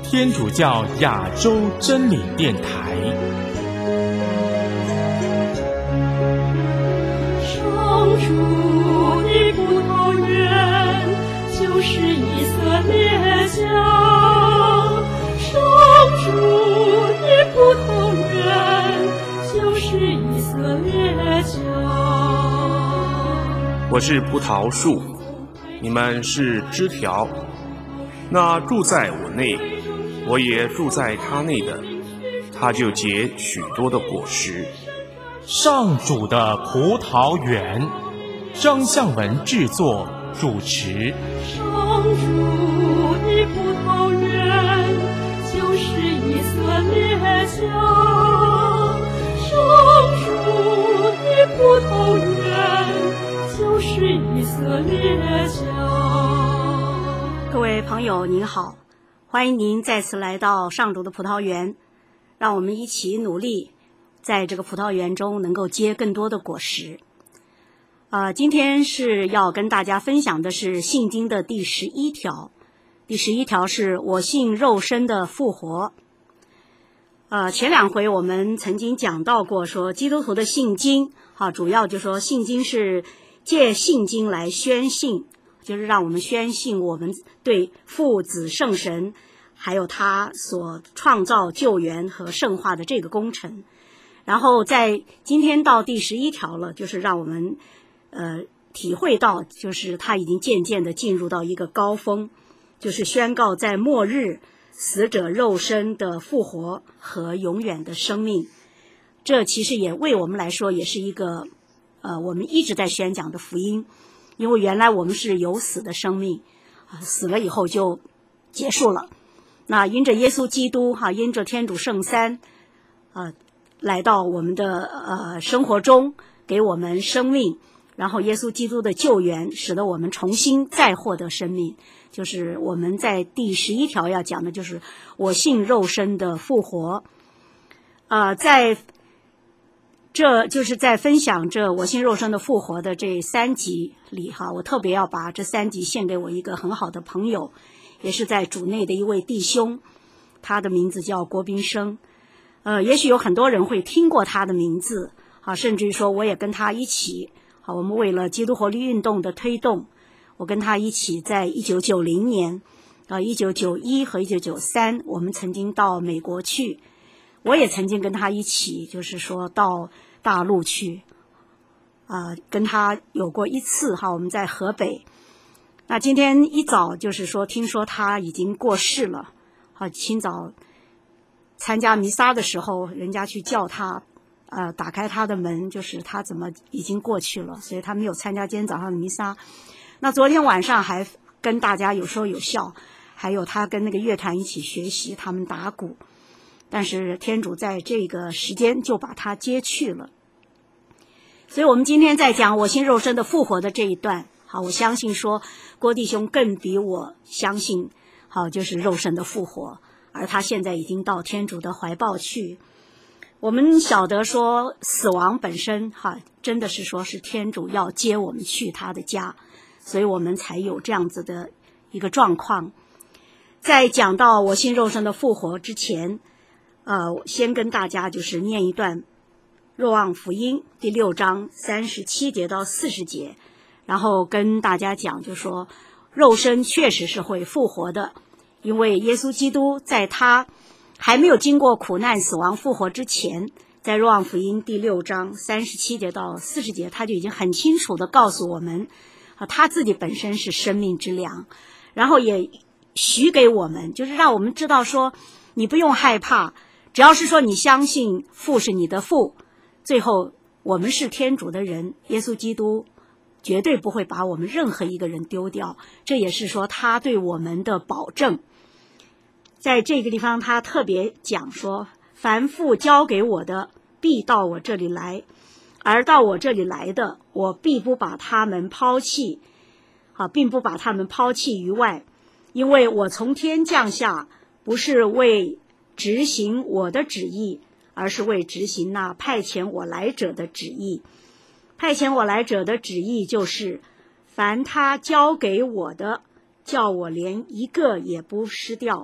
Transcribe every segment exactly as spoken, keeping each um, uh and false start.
天主教亚洲真理电台。 上主的葡萄园就是以色列家，上主的葡萄园就是以色列家。 我是葡萄树，你们是枝条。那住在我内，我也住在他内的，他就结许多的果实。 上主的葡萄园，张向文制作主持。 上主的葡萄园就是以色列家，上主的葡萄园就是以色列家。 各位朋友您好，欢迎您再次来到上主的葡萄园，让我们一起努力在这个葡萄园中能够结更多的果实。呃，今天是要跟大家分享的是信经的第十一条。第十一条是我信肉身的复活。呃，前两回我们曾经讲到过，说基督徒的信经啊，主要就说信经是借信经来宣信，就是让我们宣信我们对父子圣神还有他所创造救援和圣化的这个工程。然后在今天到第十一条了，就是让我们呃体会到，就是他已经渐渐的进入到一个高峰，就是宣告在末日死者肉身的复活和永远的生命。这其实也为我们来说也是一个呃我们一直在宣讲的福音，因为原来我们是有死的生命啊，死了以后就结束了。那因着耶稣基督哈、啊，因着天主圣三啊，来到我们的呃生活中，给我们生命，然后耶稣基督的救援使得我们重新再获得生命。就是我们在第十一条要讲的就是我信肉身的复活。呃，在这就是在分享这我信肉身的复活的这三集里哈，我特别要把这三集献给我一个很好的朋友，也是在主内的一位弟兄，他的名字叫郭斌生。呃，也许有很多人会听过他的名字啊，甚至于说我也跟他一起啊，我们为了基督活力运动的推动，我跟他一起在一九九零年啊一九九一和一九九三我们曾经到美国去，我也曾经跟他一起就是说到大陆去啊，跟他有过一次哈，我们在河北。那今天一早就是说听说他已经过世了啊，清早参加弥撒的时候，人家去叫他呃，打开他的门，就是他怎么已经过去了，所以他没有参加今天早上的弥撒。那昨天晚上还跟大家有说有笑，还有他跟那个乐团一起学习，他们打鼓。但是天主在这个时间就把他接去了。所以我们今天在讲我信肉身的复活的这一段，好，我相信说郭弟兄更比我相信，好，就是肉身的复活，而他现在已经到天主的怀抱去。我们晓得说死亡本身哈，真的是说是天主要接我们去他的家，所以我们才有这样子的一个状况。在讲到我信肉身的复活之前，呃，先跟大家就是念一段若望福音第六章三十七节到四十节，然后跟大家讲就说肉身确实是会复活的，因为耶稣基督在他还没有经过苦难死亡复活之前，在若望福音第六章三十七节到四十节，他就已经很清楚地告诉我们啊，他自己本身是生命之粮，然后也许给我们，就是让我们知道说你不用害怕，只要是说你相信父是你的父，最后我们是天主的人，耶稣基督绝对不会把我们任何一个人丢掉，这也是说他对我们的保证。在这个地方他特别讲说，凡父交给我的必到我这里来，而到我这里来的，我必不把他们抛弃啊，并不把他们抛弃于外，因为我从天降下，不是为执行我的旨意，而是为执行那派遣我来者的旨意。派遣我来者的旨意就是，凡他交给我的，叫我连一个也不失掉，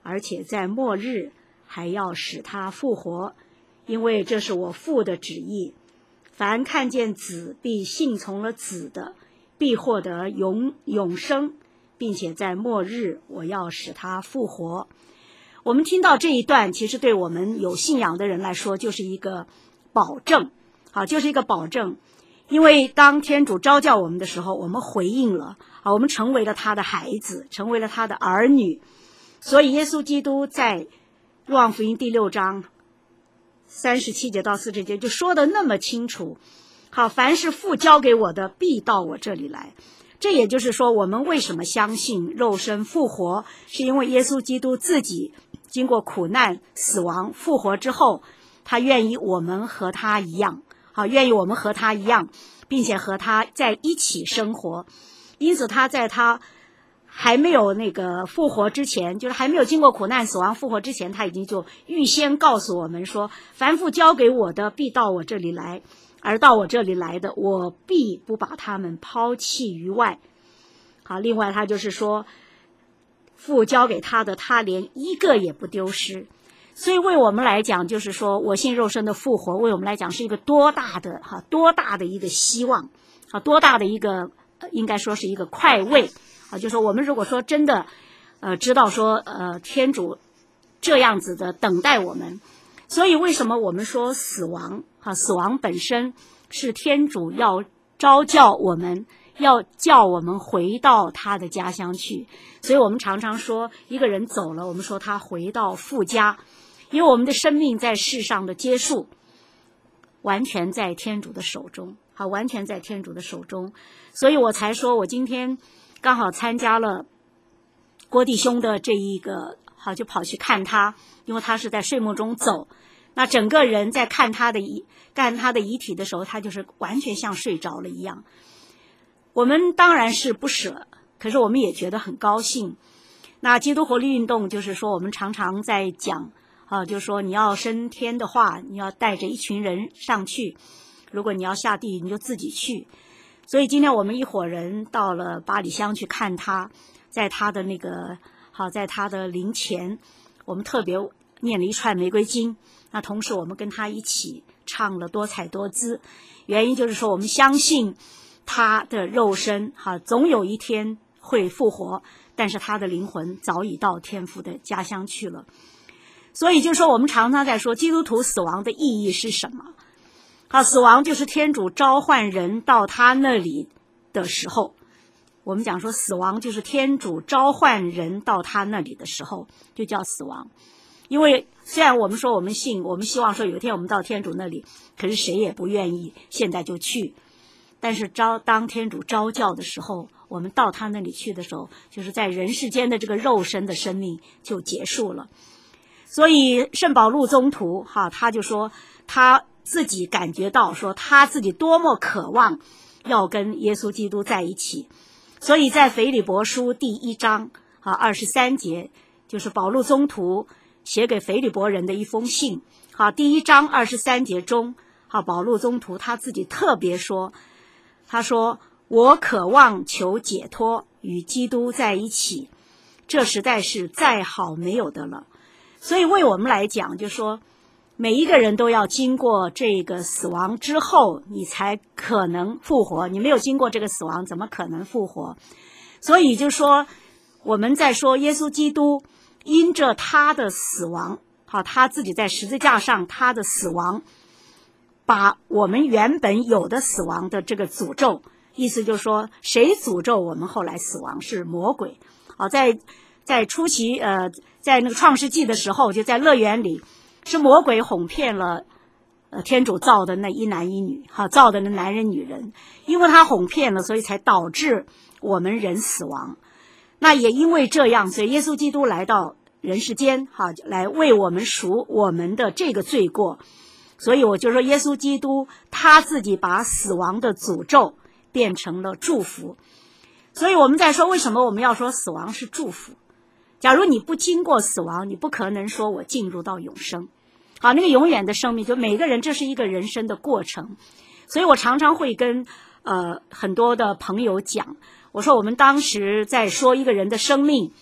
而且在末日还要使他复活，因为这是我父的旨意。凡看见子必信从了子的，必获得永永生，并且在末日我要使他复活。我们听到这一段，其实对我们有信仰的人来说就是一个保证，好，就是一个保证。因为当天主召叫我们的时候，我们回应了，啊，我们成为了他的孩子，成为了他的儿女。所以耶稣基督在若望福音第六章三十七节到四十节就说的那么清楚，好，凡是父交给我的必到我这里来。这也就是说，我们为什么相信肉身复活，是因为耶稣基督自己经过苦难、死亡、复活之后，他愿意我们和他一样，好，愿意我们和他一样，并且和他在一起生活。因此他在他还没有那个复活之前，就是还没有经过苦难、死亡、复活之前，他已经就预先告诉我们说，凡父交给我的必到我这里来，而到我这里来的，我必不把他们抛弃于外。好，另外他就是说，父交给他的，他连一个也不丢失。所以为我们来讲，就是说我信肉身的复活，为我们来讲是一个多大的哈多大的一个希望啊，多大的一个应该说是一个快慰啊，就是说我们如果说真的呃知道说呃天主这样子的等待我们，所以为什么我们说死亡啊，死亡本身是天主要召叫我们，要叫我们回到他的家乡去。所以我们常常说一个人走了，我们说他回到父家，因为我们的生命在世上的结束完全在天主的手中，好，完全在天主的手中。所以我才说我今天刚好参加了郭弟兄的这一个，好，就跑去看他，因为他是在睡梦中走，那整个人在看他的遗看他的遗体的时候，他就是完全像睡着了一样。我们当然是不舍，可是我们也觉得很高兴。那基督活力运动就是说，我们常常在讲啊，就是说你要升天的话，你要带着一群人上去，如果你要下地狱，你就自己去。所以今天我们一伙人到了八里乡去看他，在他的那个好，在他的灵前，我们特别念了一串玫瑰经。那同时我们跟他一起唱了多彩多姿，原因就是说我们相信他的肉身哈，总有一天会复活，但是他的灵魂早已到天父的家乡去了。所以就是说我们常常在说基督徒死亡的意义是什么。好，死亡就是天主召唤人到他那里的时候，我们讲说死亡就是天主召唤人到他那里的时候，就叫死亡。因为虽然我们说我们信，我们希望说有一天我们到天主那里，可是谁也不愿意现在就去。但是召当天主召叫的时候，我们到他那里去的时候，就是在人世间的这个肉身的生命就结束了。所以圣保禄宗徒哈，他就说他自己感觉到说他自己多么渴望要跟耶稣基督在一起。所以在腓立伯书第一章啊二十三节，就是保禄宗徒写给腓立伯人的一封信。好，第一章二十三节中，好，保禄宗徒他自己特别说，他说我渴望求解脱，与基督在一起，这实在是再好没有的了。所以为我们来讲，就说每一个人都要经过这个死亡之后，你才可能复活。你没有经过这个死亡，怎么可能复活？所以就说我们在说耶稣基督因着他的死亡，好，他自己在十字架上他的死亡，把我们原本有的死亡的这个诅咒，意思就是说谁诅咒我们后来死亡？是魔鬼。好，在在初期呃在那个创世纪的时候，就在乐园里，是魔鬼哄骗了呃天主造的那一男一女，好，造的那男人女人，因为他哄骗了，所以才导致我们人死亡。那也因为这样，所以耶稣基督来到人世间，好，来为我们赎我们的这个罪过。所以我就说耶稣基督他自己把死亡的诅咒变成了祝福。所以我们在说为什么我们要说死亡是祝福。假如你不经过死亡，你不可能说我进入到永生。好，那个永远的生命，就每个人这是一个人生的过程。所以我常常会跟呃很多的朋友讲，我说我们当时在说一个人的生命，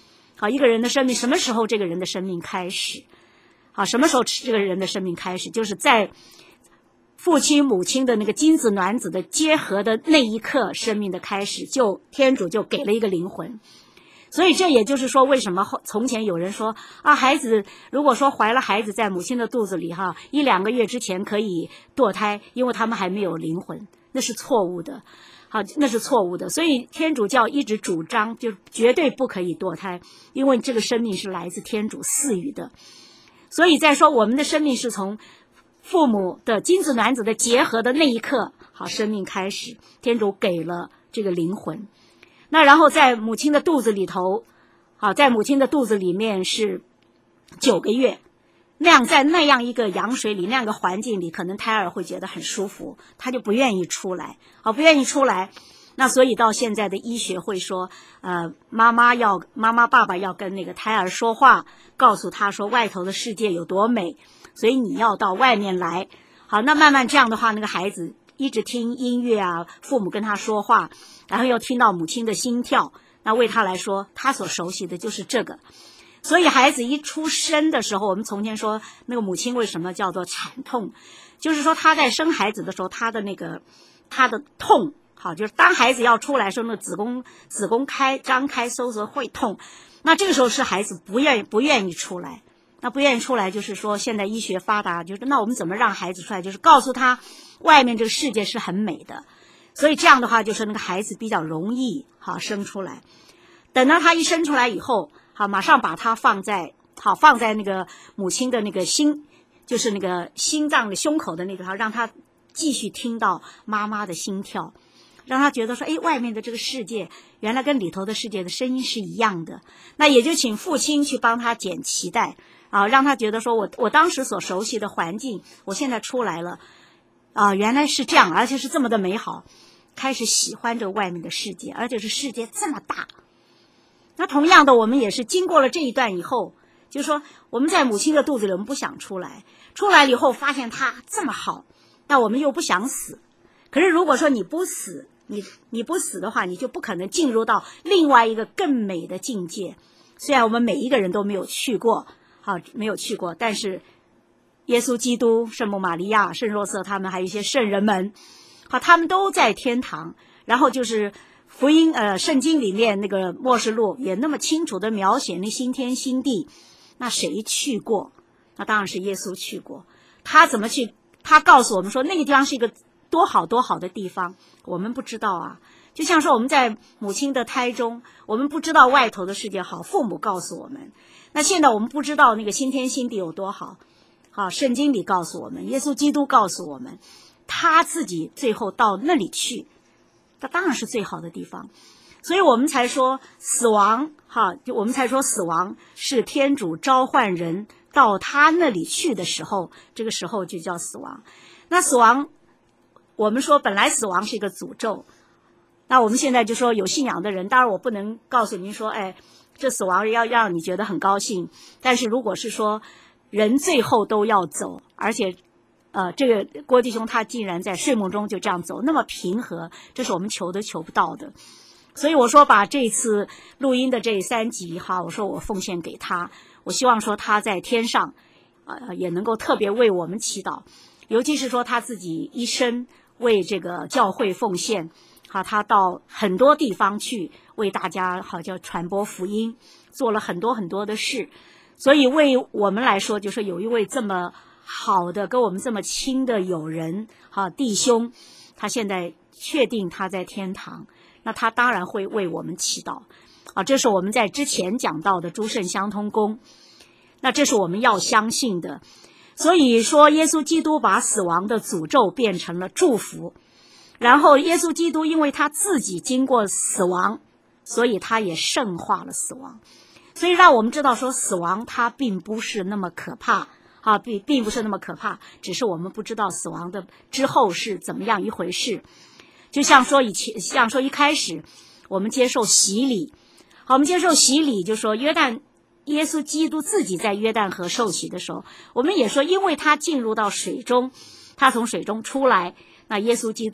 好，一个人的生命什么时候这个人的生命开始？好，什么时候这个人的生命开始？就是在父亲母亲的那个精子卵子的结合的那一刻，生命的开始，就天主就给了一个灵魂。所以这也就是说，为什么后从前有人说啊，孩子如果说怀了孩子在母亲的肚子里哈，一两个月之前可以堕胎，因为他们还没有灵魂，那是错误的。好，那是错误的。所以天主教一直主张，就绝对不可以堕胎，因为这个生命是来自天主赐予的。所以再说我们的生命是从父母的精子卵子的结合的那一刻，好，生命开始，天主给了这个灵魂。那然后在母亲的肚子里头，好，在母亲的肚子里面是九个月，那样在那样一个羊水里，那样一个环境里，可能胎儿会觉得很舒服，他就不愿意出来，好，不愿意出来。那所以到现在的医学会说，呃，妈妈要妈妈爸爸要跟那个胎儿说话，告诉他说外头的世界有多美，所以你要到外面来。好，那慢慢这样的话，那个孩子一直听音乐啊，父母跟他说话，然后又听到母亲的心跳，那为他来说，他所熟悉的就是这个。所以孩子一出生的时候，我们从前说那个母亲为什么叫做产痛，就是说他在生孩子的时候，他的那个他的痛，好，就是当孩子要出来的时候，那子宫子宫开张开收缩会痛，那这个时候是孩子不愿意不愿意出来。那不愿意出来，就是说现在医学发达，就是那我们怎么让孩子出来，就是告诉他外面这个世界是很美的。所以这样的话，就是那个孩子比较容易好生出来。等到他一生出来以后，好，马上把他放在好放在那个母亲的那个心，就是那个心脏的胸口的那个，好，让他继续听到妈妈的心跳，让他觉得说，哎，外面的这个世界原来跟里头的世界的声音是一样的。那也就请父亲去帮他剪脐带啊，让他觉得说我我当时所熟悉的环境，我现在出来了啊，原来是这样，而且是这么的美好，开始喜欢这外面的世界，而且是世界这么大。那同样的，我们也是经过了这一段以后，就是说我们在母亲的肚子里，我们不想出来，出来了以后发现它这么好，那我们又不想死。可是如果说你不死，你你不死的话，你就不可能进入到另外一个更美的境界。虽然我们每一个人都没有去过，好，没有去过，但是耶稣基督、圣母玛利亚、圣若瑟他们还有一些圣人们，好，他们都在天堂。然后就是福音呃圣经里面那个默示录也那么清楚的描写那新天新地，那谁去过？那当然是耶稣去过。他怎么去？他告诉我们说那个地方是一个多好多好的地方，我们不知道啊。就像说我们在母亲的胎中，我们不知道外头的世界好，父母告诉我们。那现在我们不知道那个新天新地有多好，好，圣经里告诉我们，耶稣基督告诉我们，他自己最后到那里去，那当然是最好的地方。所以我们才说死亡，哈，就我们才说死亡是天主召唤人到他那里去的时候，这个时候就叫死亡。那死亡，我们说本来死亡是一个诅咒，那我们现在就说有信仰的人，当然我不能告诉您说，哎，这死亡要让你觉得很高兴。但是如果是说人最后都要走，而且呃，这个郭弟兄他竟然在睡梦中就这样走，那么平和，这是我们求都求不到的。所以我说把这次录音的这三集哈，我说我奉献给他，我希望说他在天上呃也能够特别为我们祈祷，尤其是说他自己一生为这个教会奉献，好，他到很多地方去为大家好叫传播福音，做了很多很多的事。所以为我们来说，就是有一位这么好的跟我们这么亲的友人好弟兄，他现在确定他在天堂，那他当然会为我们祈祷啊。这是我们在之前讲到的诸圣相通功，那这是我们要相信的。所以说耶稣基督把死亡的诅咒变成了祝福，然后耶稣基督因为他自己经过死亡，所以他也圣化了死亡。所以让我们知道说死亡它并不是那么可怕啊，并并不是那么可怕，只是我们不知道死亡的之后是怎么样一回事。就像说以前，像说一开始我们接受洗礼，好，我们接受洗礼，就说约旦耶稣基督自己在约旦河受洗的时候，我们也说因为他进入到水中，他从水中出来，那耶稣基督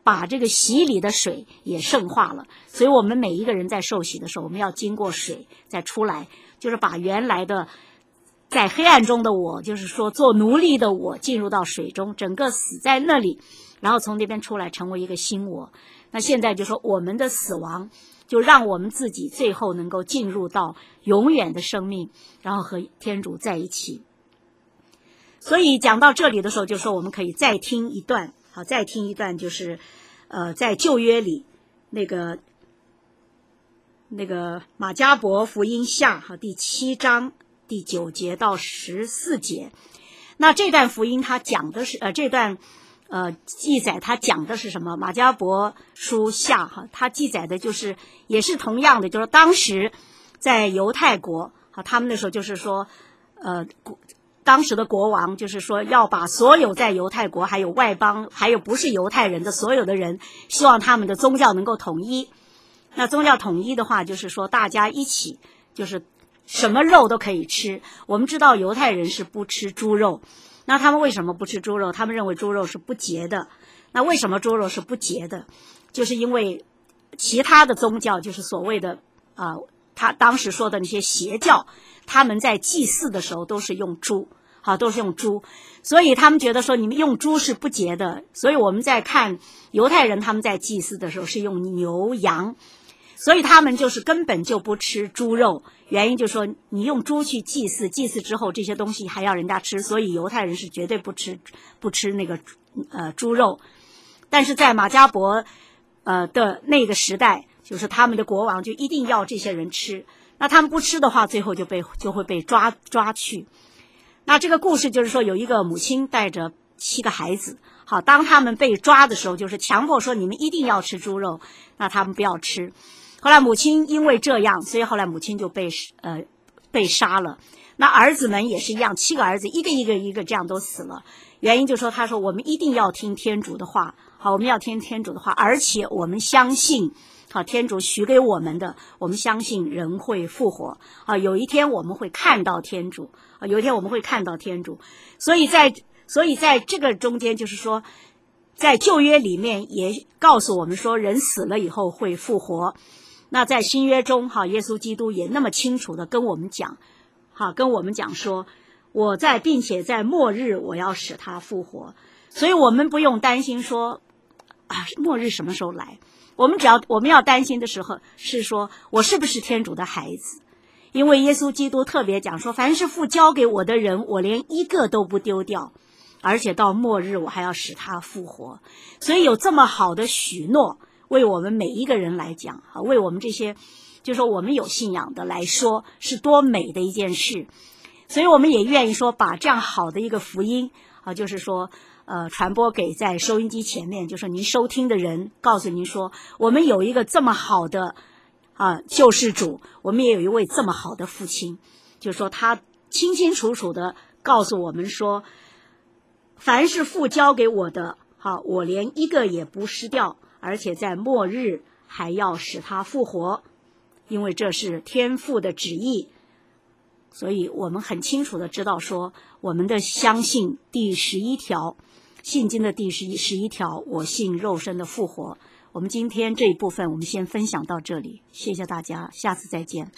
把这个洗礼的水也圣化了。所以我们每一个人在受洗的时候，我们要经过水再出来，就是把原来的在黑暗中的我，就是说做奴隶的我，进入到水中，整个死在那里，然后从那边出来成为一个新我。那现在就说我们的死亡就让我们自己最后能够进入到永远的生命，然后和天主在一起。所以讲到这里的时候，就说我们可以再听一段，好，再听一段，就是呃，在旧约里那个那个马加伯福音下哈第七章第九节到十四节。那这段福音它讲的是呃这段呃记载它讲的是什么？马加伯书下哈，它记载的就是也是同样的，就是当时在犹太国哈，他们那时候就是说呃当时的国王就是说要把所有在犹太国还有外邦还有不是犹太人的所有的人，希望他们的宗教能够统一。那宗教统一的话，就是说大家一起就是什么肉都可以吃。我们知道犹太人是不吃猪肉，那他们为什么不吃猪肉？他们认为猪肉是不洁的。那为什么猪肉是不洁的？就是因为其他的宗教，就是所谓的啊、呃，他当时说的那些邪教，他们在祭祀的时候都是用猪，好，都是用猪，所以他们觉得说你们用猪是不洁的。所以我们在看犹太人他们在祭祀的时候是用牛羊，所以他们就是根本就不吃猪肉。原因就是说你用猪去祭祀，祭祀之后这些东西还要人家吃，所以犹太人是绝对不吃不吃那个呃猪肉。但是在马加伯呃的那个时代，就是他们的国王就一定要这些人吃，那他们不吃的话，最后就被就会被抓抓去。那这个故事就是说，有一个母亲带着七个孩子，好，当他们被抓的时候，就是强迫说你们一定要吃猪肉，那他们不要吃。后来母亲因为这样，所以后来母亲就被呃被杀了。那儿子们也是一样，七个儿子一个一个一个这样都死了。原因就是说，他说我们一定要听天主的话，好，我们要听天主的话，而且我们相信，好，天主许给我们的，我们相信人会复活，啊，有一天我们会看到天主，啊，有一天我们会看到天主。所以在所以在这个中间，就是说，在旧约里面也告诉我们说，人死了以后会复活。那在新约中，哈，耶稣基督也那么清楚的跟我们讲，哈，跟我们讲说，我在，并且在末日我要使他复活。所以我们不用担心说，啊，末日什么时候来？我们只要我们要担心的时候是说，我是不是天主的孩子？因为耶稣基督特别讲说，凡是父交给我的人，我连一个都不丢掉，而且到末日我还要使他复活。所以有这么好的许诺，为我们每一个人来讲，啊，为我们这些就是说我们有信仰的来说，是多美的一件事。所以我们也愿意说把这样好的一个福音啊，就是说呃传播给在收音机前面，就是您收听的人，告诉您说我们有一个这么好的啊救世主，我们也有一位这么好的父亲，就是说他清清楚楚的告诉我们说，凡是父交给我的，好，我连一个也不失掉，而且在末日还要使他复活，因为这是天父的旨意。所以我们很清楚的知道说，我们的相信第十一条，信经的第十一十一条，我信肉身的复活。我们今天这一部分我们先分享到这里，谢谢大家，下次再见。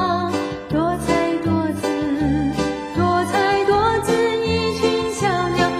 多彩多姿，多彩多姿，一群小鸟。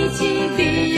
奇迹必